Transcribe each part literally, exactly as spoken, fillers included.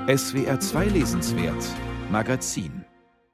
S W R zwei Lesenswert Magazin.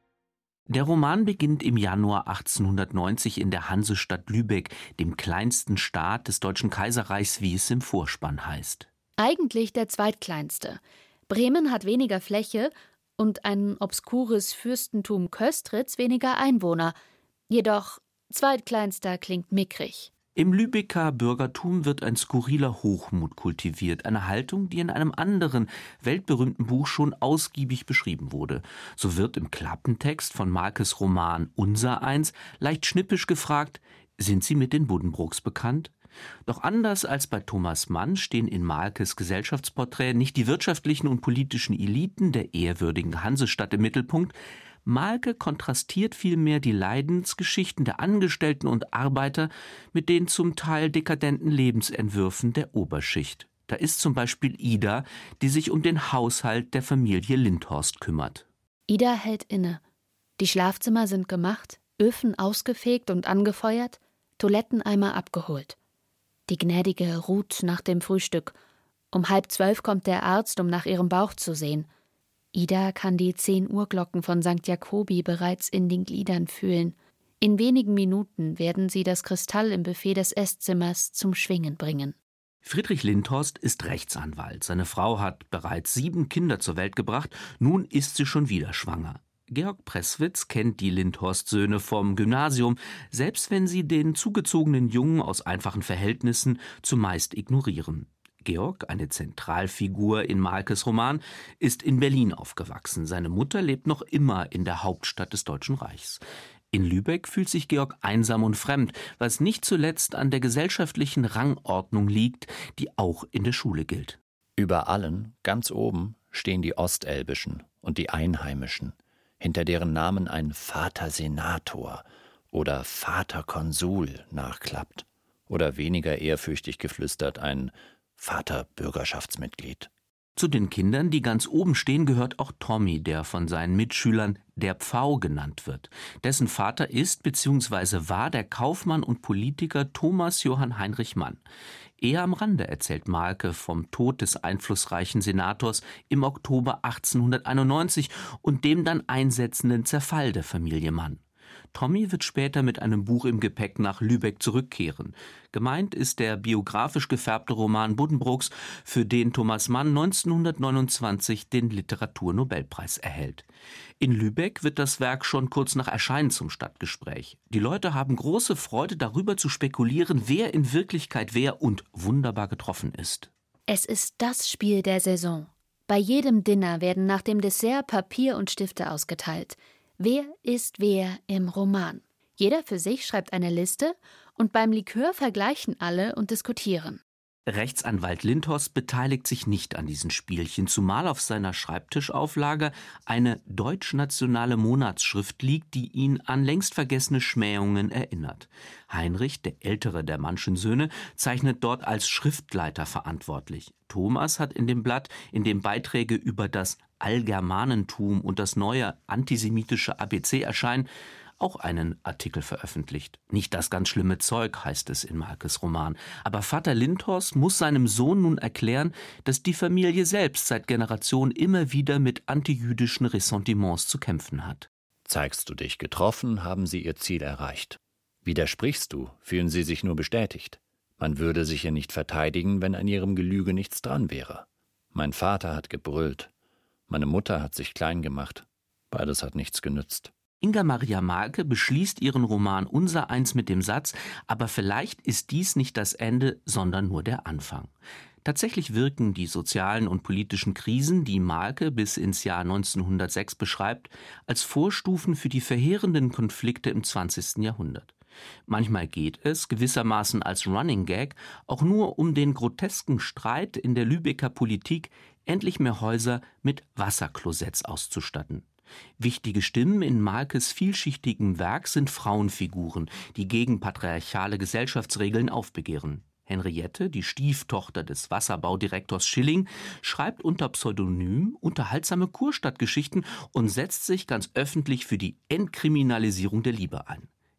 Der Roman beginnt im Januar achtzehnhundertneunzig in der Hansestadt Lübeck, dem kleinsten Staat des Deutschen Kaiserreichs, wie es im Vorspann heißt. Eigentlich der zweitkleinste. Bremen hat weniger Fläche und ein obskures Fürstentum Köstritz weniger Einwohner. Jedoch zweitkleinster klingt mickrig. Im Lübecker Bürgertum wird ein skurriler Hochmut kultiviert, eine Haltung, die in einem anderen, weltberühmten Buch schon ausgiebig beschrieben wurde. So wird im Klappentext von Malkes Roman Unsereins leicht schnippisch gefragt: Sind Sie mit den Buddenbrooks bekannt? Doch anders als bei Thomas Mann stehen in Malkes Gesellschaftsporträt nicht die wirtschaftlichen und politischen Eliten der ehrwürdigen Hansestadt im Mittelpunkt. Malke kontrastiert vielmehr die Leidensgeschichten der Angestellten und Arbeiter mit den zum Teil dekadenten Lebensentwürfen der Oberschicht. Da ist zum Beispiel Ida, die sich um den Haushalt der Familie Lindhorst kümmert. Ida hält inne. Die Schlafzimmer sind gemacht, Öfen ausgefegt und angefeuert, Toiletteneimer abgeholt. Die Gnädige ruht nach dem Frühstück. Um halb zwölf kommt der Arzt, um nach ihrem Bauch zu sehen. Ida kann die zehn Uhr Glocken von Sankt Jakobi bereits in den Gliedern fühlen. In wenigen Minuten werden sie das Kristall im Buffet des Esszimmers zum Schwingen bringen. Friedrich Lindhorst ist Rechtsanwalt. Seine Frau hat bereits sieben Kinder zur Welt gebracht. Nun ist sie schon wieder schwanger. Georg Presswitz kennt die Lindhorst-Söhne vom Gymnasium, selbst wenn sie den zugezogenen Jungen aus einfachen Verhältnissen zumeist ignorieren. Georg, eine Zentralfigur in Malkes Roman, ist in Berlin aufgewachsen. Seine Mutter lebt noch immer in der Hauptstadt des Deutschen Reichs. In Lübeck fühlt sich Georg einsam und fremd, was nicht zuletzt an der gesellschaftlichen Rangordnung liegt, die auch in der Schule gilt. Über allen, ganz oben, stehen die Ostelbischen und die Einheimischen, hinter deren Namen ein Vater Senator oder Vater Konsul nachklappt oder weniger ehrfürchtig geflüstert ein Vater Bürgerschaftsmitglied. Zu den Kindern, die ganz oben stehen, gehört auch Tommy, der von seinen Mitschülern der Pfau genannt wird. Dessen Vater ist bzw. war der Kaufmann und Politiker Thomas Johann Heinrich Mann. Eher am Rande erzählt Malke vom Tod des einflussreichen Senators im Oktober achtzehnhunderteinundneunzig und dem dann einsetzenden Zerfall der Familie Mann. Tommy wird später mit einem Buch im Gepäck nach Lübeck zurückkehren. Gemeint ist der biografisch gefärbte Roman Buddenbrooks, für den Thomas Mann neunzehnhundertneunundzwanzig den Literaturnobelpreis erhält. In Lübeck wird das Werk schon kurz nach Erscheinen zum Stadtgespräch. Die Leute haben große Freude, darüber zu spekulieren, wer in Wirklichkeit wer und wunderbar getroffen ist. Es ist das Spiel der Saison. Bei jedem Dinner werden nach dem Dessert Papier und Stifte ausgeteilt. Wer ist wer im Roman? Jeder für sich schreibt eine Liste und beim Likör vergleichen alle und diskutieren. Rechtsanwalt Lindhorst beteiligt sich nicht an diesen Spielchen, zumal auf seiner Schreibtischauflage eine deutschnationale Monatsschrift liegt, die ihn an längst vergessene Schmähungen erinnert. Heinrich, der ältere der Mannschen Söhne, zeichnet dort als Schriftleiter verantwortlich. Thomas hat in dem Blatt, in dem Beiträge über das Allgermanentum und das neue antisemitische A B C erscheinen, auch einen Artikel veröffentlicht. Nicht das ganz schlimme Zeug, heißt es in Malkes Roman. Aber Vater Lindhorst muss seinem Sohn nun erklären, dass die Familie selbst seit Generationen immer wieder mit antijüdischen Ressentiments zu kämpfen hat. Zeigst du dich getroffen, haben sie ihr Ziel erreicht. Widersprichst du, fühlen sie sich nur bestätigt. Man würde sich ja nicht verteidigen, wenn an ihrem Gelüge nichts dran wäre. Mein Vater hat gebrüllt. Meine Mutter hat sich klein gemacht. Beides hat nichts genützt. Inga Maria Malke beschließt ihren Roman Unsereins mit dem Satz: Aber vielleicht ist dies nicht das Ende, sondern nur der Anfang. Tatsächlich wirken die sozialen und politischen Krisen, die Malke bis ins Jahr neunzehnhundertsechs beschreibt, als Vorstufen für die verheerenden Konflikte im zwanzigsten Jahrhundert. Manchmal geht es, gewissermaßen als Running Gag, auch nur um den grotesken Streit in der Lübecker Politik, endlich mehr Häuser mit Wasserklosetts auszustatten. Wichtige Stimmen in Malkes vielschichtigem Werk sind Frauenfiguren, die gegen patriarchale Gesellschaftsregeln aufbegehren. Henriette, die Stieftochter des Wasserbaudirektors Schilling, schreibt unter Pseudonym unterhaltsame Kurstadtgeschichten und setzt sich ganz öffentlich für die Entkriminalisierung der Liebe ein.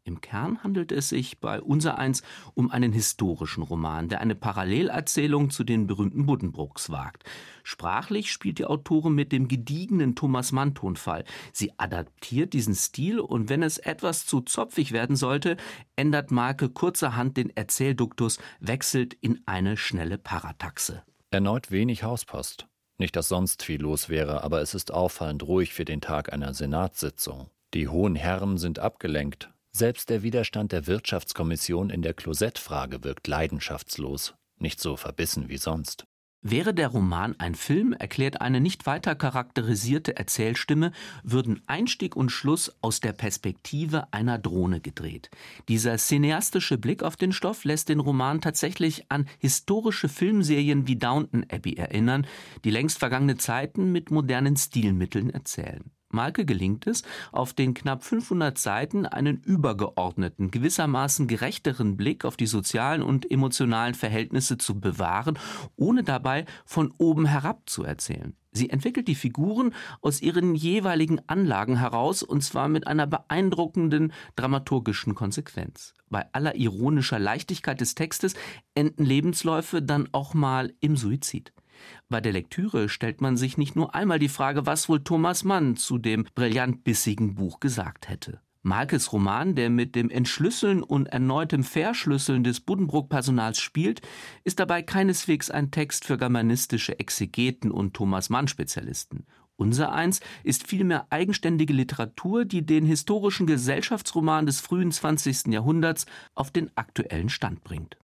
Im Kern handelt es sich bei Unsereins um einen historischen Roman, der eine Parallelerzählung zu den berühmten Buddenbrooks wagt. Sprachlich spielt die Autorin mit dem gediegenen Thomas-Mann-Tonfall. Sie adaptiert diesen Stil und wenn es etwas zu zopfig werden sollte, ändert Malke kurzerhand den Erzählduktus, wechselt in eine schnelle Parataxe. Erneut wenig Hauspost. Nicht, dass sonst viel los wäre, aber es ist auffallend ruhig für den Tag einer Senatssitzung. Die hohen Herren sind abgelenkt. Selbst der Widerstand der Wirtschaftskommission in der Klosettfrage wirkt leidenschaftslos, nicht so verbissen wie sonst. Wäre der Roman ein Film, erklärt eine nicht weiter charakterisierte Erzählstimme, würden Einstieg und Schluss aus der Perspektive einer Drohne gedreht. Dieser cineastische Blick auf den Stoff lässt den Roman tatsächlich an historische Filmserien wie Downton Abbey erinnern, die längst vergangene Zeiten mit modernen Stilmitteln erzählen. Malke gelingt es, auf den knapp fünfhundert Seiten einen übergeordneten, gewissermaßen gerechteren Blick auf die sozialen und emotionalen Verhältnisse zu bewahren, ohne dabei von oben herab zu erzählen. Sie entwickelt die Figuren aus ihren jeweiligen Anlagen heraus, und zwar mit einer beeindruckenden dramaturgischen Konsequenz. Bei aller ironischer Leichtigkeit des Textes enden Lebensläufe dann auch mal im Suizid. Bei der Lektüre stellt man sich nicht nur einmal die Frage, was wohl Thomas Mann zu dem brillant bissigen Buch gesagt hätte. Malkes Roman, der mit dem Entschlüsseln und erneutem Verschlüsseln des Buddenbrook-Personals spielt, ist dabei keineswegs ein Text für germanistische Exegeten und Thomas-Mann-Spezialisten. Unsereins ist vielmehr eigenständige Literatur, die den historischen Gesellschaftsroman des frühen zwanzigsten Jahrhunderts auf den aktuellen Stand bringt.